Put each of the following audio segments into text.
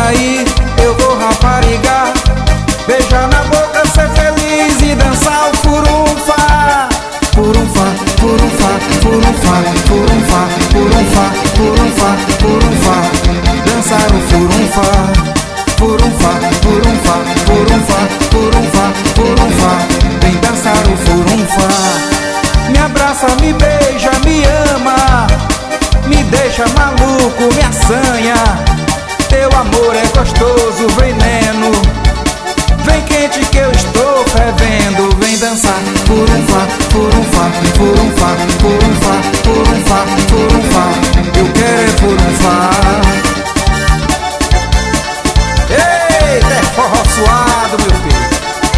sair, eu vou raparigar, beijar na boca, ser feliz e dançar o furunfa. Furunfa, furunfa, furunfa, furunfa, furunfa, furunfa, furunfa, dançar o furunfa. Furunfa, furunfa, furunfa, furunfa, furunfa, vem dançar o furunfa. Me abraça, me beija, me ama, me deixa maluco, me assanha. Teu amor é gostoso, veneno, vem quente que eu estou fervendo. Vem dançar furunfa, furunfa, furunfa, furunfa, furunfa, furunfa, eu quero é furunfa. Eita, é forró suado, meu filho.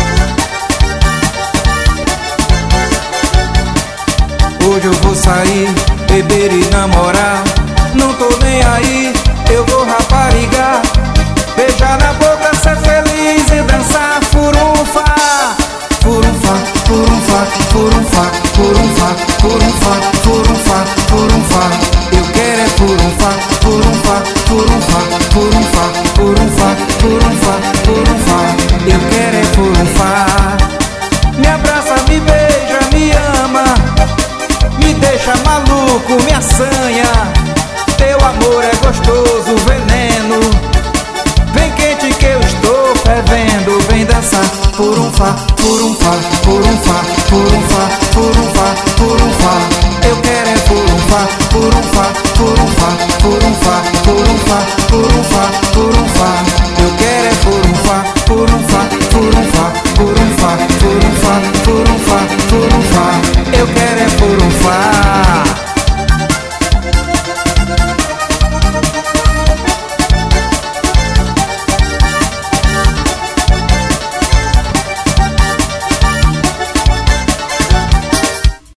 Hoje eu vou sair, beber e namorar, não tô nem aí, eu vou raparigar, beijar na boca, ser feliz e dançar furunfa. Furunfa, furunfa, furunfa, furunfa, furunfa, furunfa, furunfa, eu quero é furunfa. Furunfa, furunfa, furunfa, furunfa, furunfa, furunfa, eu quero é furunfa. Me abraça, me beija, me ama, me deixa maluco, me assanha. Teu amor é gostoso, veneno, vem quente que eu estou fervendo. Vem dançar furunfa, furunfa, furunfa, furunfa, furunfa, furunfa, eu quero é furunfa. Furunfa, furunfa, furunfa, furunfa, furunfa, furunfa, eu quero é furunfa. Furunfa, furunfa, furunfa, furunfa, furunfa, furunfa, eu quero é furunfa.